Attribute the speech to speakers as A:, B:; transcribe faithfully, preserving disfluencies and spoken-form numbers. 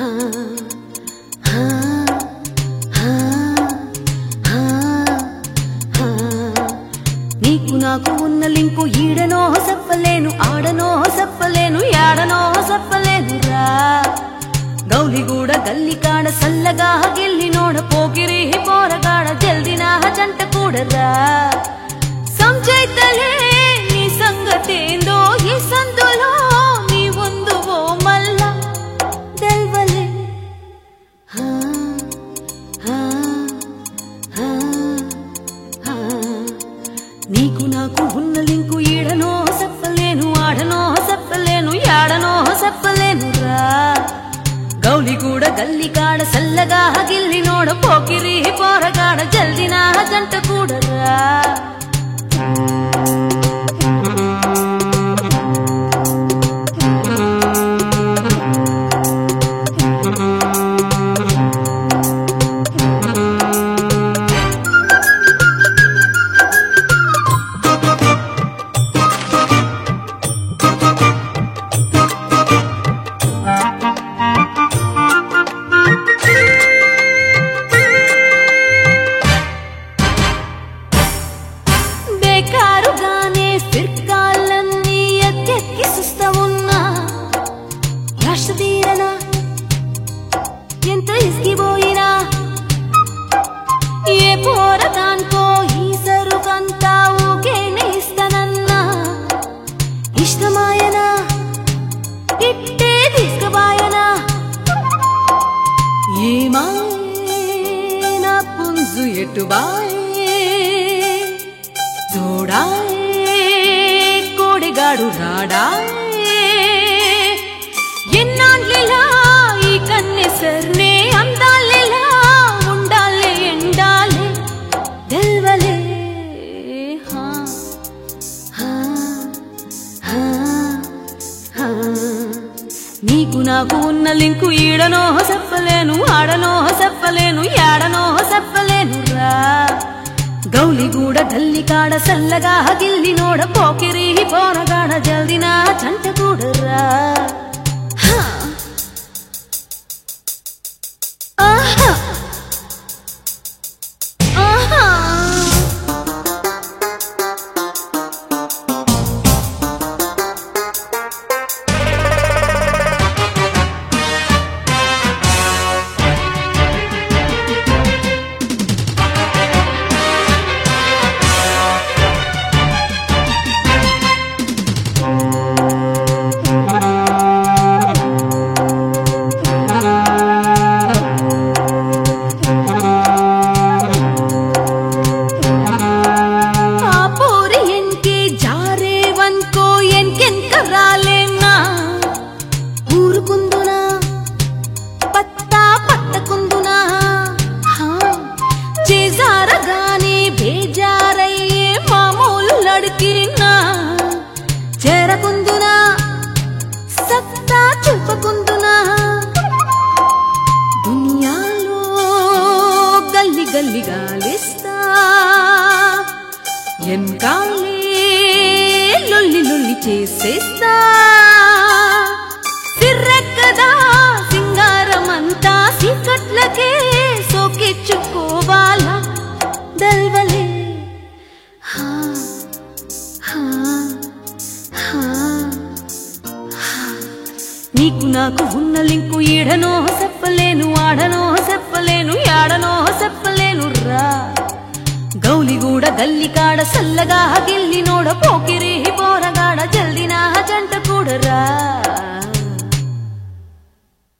A: నీకు నాకు ఉన్న లింకు ఈడనో చెప్పలేను, ఆడనో చెప్పలేను, యాడనో చెప్పలేను రా. గౌలిగూడ గల్లికాడ సల్లగా గిల్లినోడ పోకిరి పోరగాడ జల్దినా జంట కూడరా. సంచైతలే నీ సంగతేందో ఈ సందులో నీ ఉందువో మల్లా తెల్వలే. నీకు నాకు ఉన్న లింకు ఈడనో చెప్పలేను, ఆడనో చెప్పలేను, యాడనో చెప్పలేను రా. గౌలిగూడ గల్లికాడ సల్లగా గిల్లినోడ పోకిరి పోరగాడ జల్దినా జంట కూడరా. బేకారుగానే ఫిర్కాలన్నీ ఎత్తెక్కి సుస్తా ఉన్నా రాష్ట్రదీరనా ఎంత ఇసిగిపోయినా ఏ పోరదాన్కో ఈ సరుకంతా ఊకేనే ఇస్తానన్నా. ఇష్టమాయనా ఇట్టే తీసుకుబాయనా ఏమైనా పుంజు ఎటుబాయే చూడాయే కోడిగాడు రాడాయే. ఎన్నాళ్ళెలా ఈ కన్నెసర్నే అందాలెలా ఉండాలే ఎండాలే తెల్వలే. నీకు నాకు ఉన్న లింకు ఈడనో చెప్పలేను, ఆడనో చెప్పలేను, యాడనో చెప్పలేను రా. గౌలిగూడ గల్లికాడ సల్లగా గిల్లినోడ పోకిరి పోరగాడ జల్దినా జంట కూడరా. ఆహా ఆహా ఊరుకుందునా పత్తా పట్టకుందునా చేజారగానే బేజారయ్యే మామూలు లడికినా చేరకుందునా సత్తా చూపకుందునా. దునియాలో గల్లి గల్లి గాలిస్తా ఎన్కాలే లొల్లి లొల్లి చేసేస్తా. సిర్రెక్కదా సింగారమంతా సీకట్లకే సోకిచ్చుకోవాలా దల్వలే. నీకు నాకు ఉన్న లింకు ఈడనో చెప్పలేను, ఆడనో చెప్పలేను, యాడనో చెప్పలేను రా. గౌలిగూడ గల్లికాడ సల్లగా గిల్లినోడ పోకిరి పోరగా